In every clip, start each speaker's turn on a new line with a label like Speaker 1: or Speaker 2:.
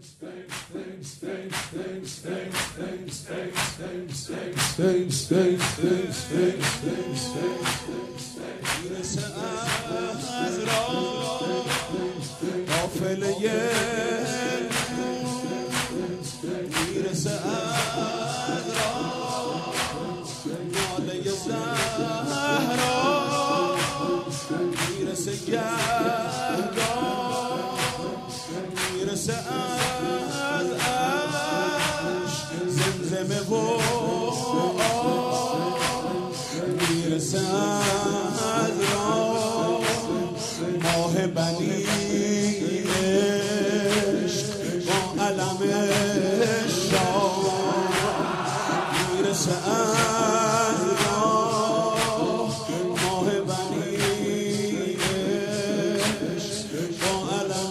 Speaker 1: از راه قافله میرسه از راه ناله زهرا میرسه گهگاه میرسه از عشق زمزمه و میرسه از راه ماه بنی عشق با علم شاه میرسه از راه ماه بنی عشق با علم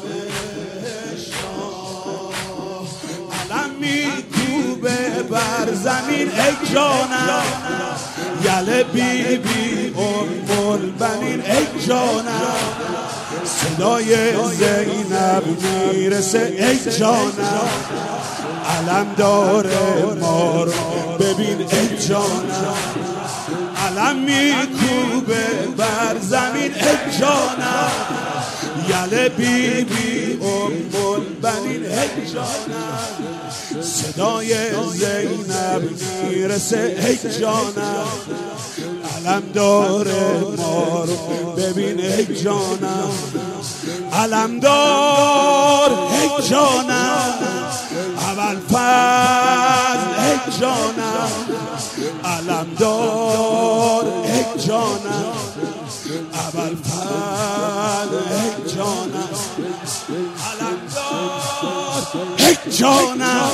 Speaker 1: شاه علم میکوبه بر زمین ای جانم یله بی بی ام البنین ای جانم صدای زینب میرسه ای جانم علم داره ما رو ببین ای جانم علم میکوبه بر زمین ای جانم یله بی بی ام البنین ای جانم صدای زینب میرسه ای جانم علم داره ما رو ببین ای جانم علم دار ای جانم اول فضل ای جانم علم دار ای جانم اول فضل ای جانم علم دار ای جانم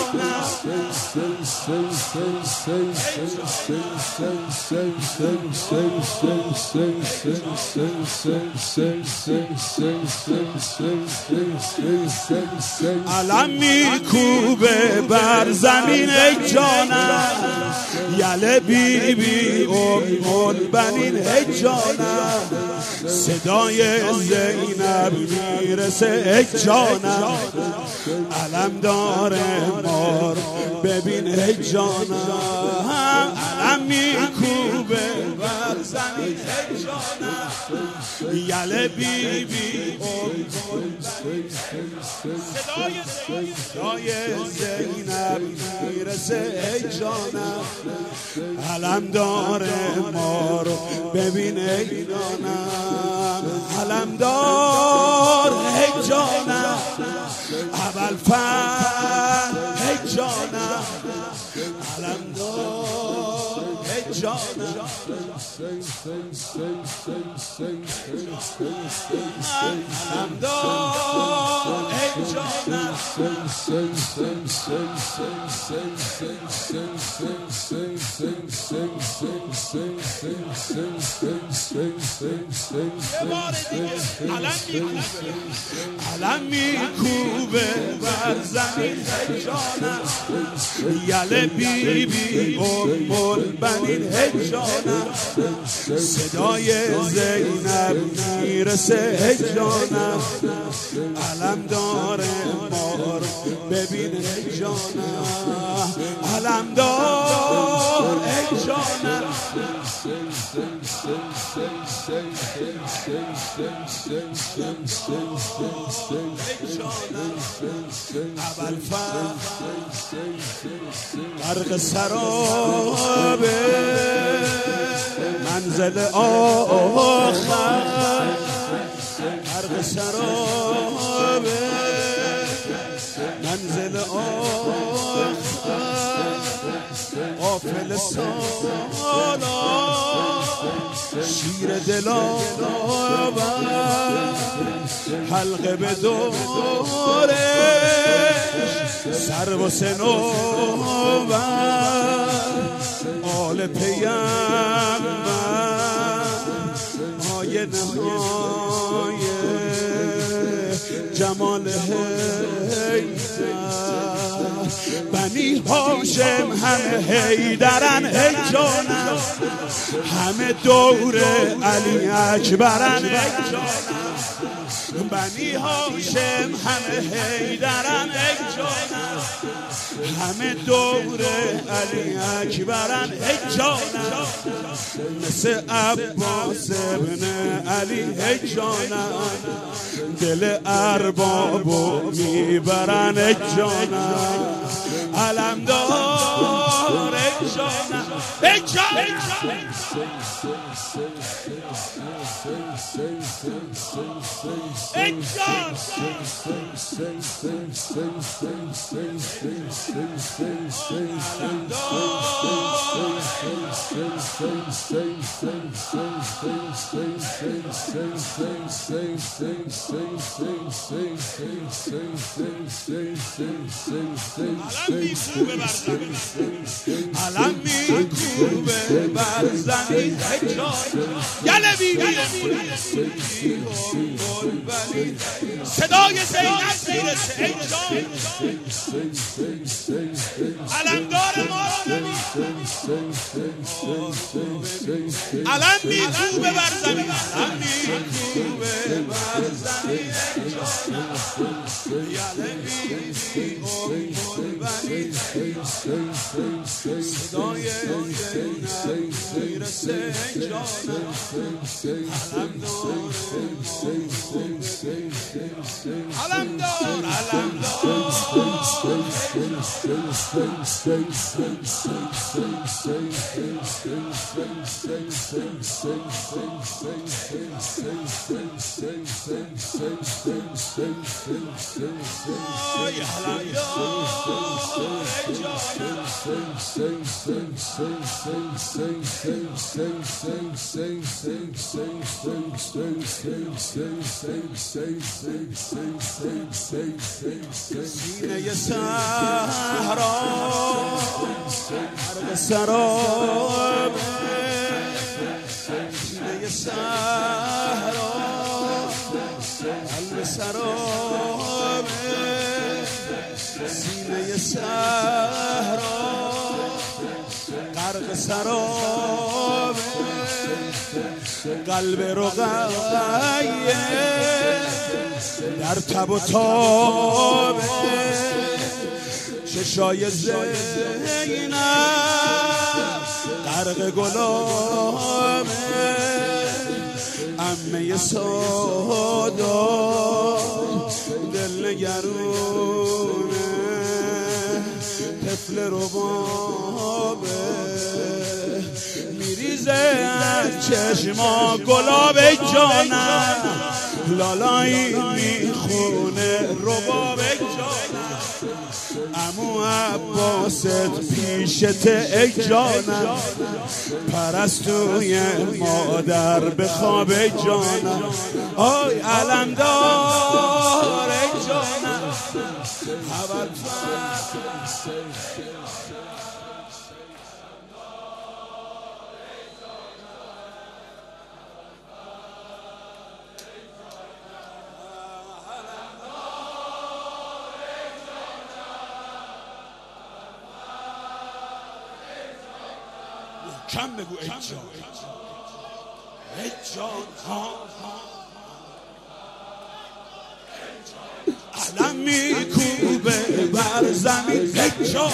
Speaker 1: علم میکوبه بر زمین ای جانم یله بی بی ام البنین ای جانم صدای زینب میرسه ای جانم علم داره ما رو ببین ای جانم علم میکوبه بر زمین ای جانم یله بی بی صدای زینب میرسه ای جانم علم داره ما رو ببین ای جانم علم دار ای جانم اول فن ای جانم علم دار ای جانم علم دار ای جانم علم میکوبه بر زمین ای جانم یله بی بی ام البنین ای جانم صدای زینب میرسه ای جانم علم داره ما رو ببین ای جانم علم دار ای جانم اول غرق سراب منزل آخر غرق سراب منزل آخر غافل سالا شیر دلاور حلقه به دورش سر و سنوبر آل پیغمبر آینه های جمال حیدر بنی هاشم همه حیدرن ای جانم همه دور علی اکبرن ای جانم بنی هاشم همه حیدرن ای جانم همه دور علی اکبرن ای جانم، مثل عباس ابن علی ای جانم، دل اربابو میبرن ای جانم، علمدار ای جانم ای جانم. ای جان علم میکوبه بر زمین ای جان، یله بیبی صدای زینب میرسه ای جان، علمدار ما علم میکوبه بر زمین، علم میکوبه بر زمین ای جان، یله بیبی بنی صدای زینب میرسه ای جان، علمدار سینه صحرا غرق سراب، سینه صحرا قلب سراب، سینه صحرا غرق سراب، قلب رقیه در تب و تاب، چشای زینب غرق گلاب، عمه سادات دل نگرونه، طفل ربابه میریزه از چشما گلاب جانم، لالایی میخونه رباب جانم، عمو عباست پیشت ای جانم، پرستوی مادر به خواب ای جانم، آی علمدار ای جانم، کم بگو ای جان ای جان، علم میکوبه بر زمین ای جان،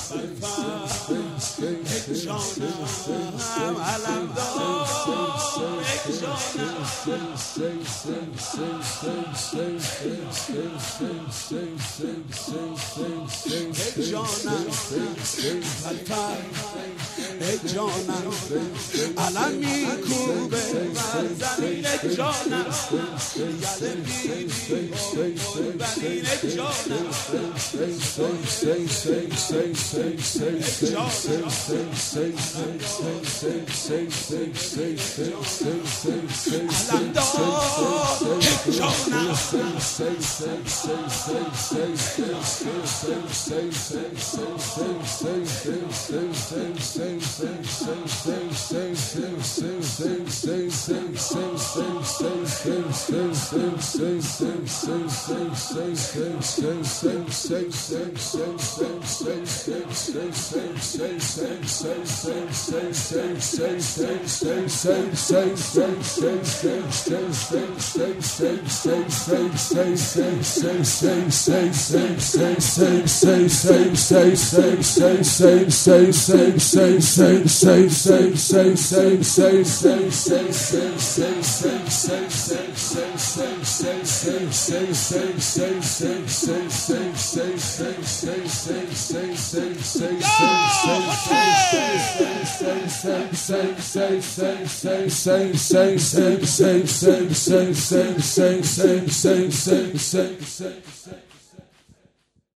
Speaker 1: علمدار
Speaker 2: Same.